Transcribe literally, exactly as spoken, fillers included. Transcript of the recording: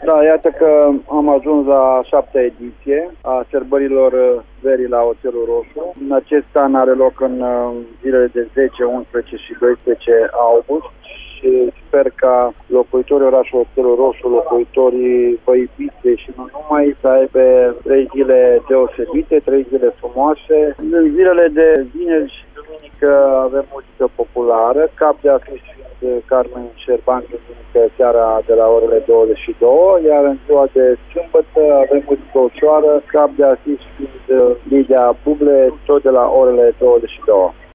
Da, iată că am ajuns la șaptea ediție a sărbărilor verii la Oțelul Roșu. În acest an are loc în zilele de zece, unsprezece și doisprezece august și sper ca locuitorii orașului Oțelul Roșu, locuitorii Văipiței și nu numai, să aibă trei zile deosebite, trei zile frumoase. În zilele de vineri și duminică avem muzică populară, cap de afis Carmen Șerban, duminică seara de la orele douăzeci și două, iar în ziua de sâmbătă avem muzică ușoară, cap de afis Lidia Buble, tot de la orele douăzeci și două.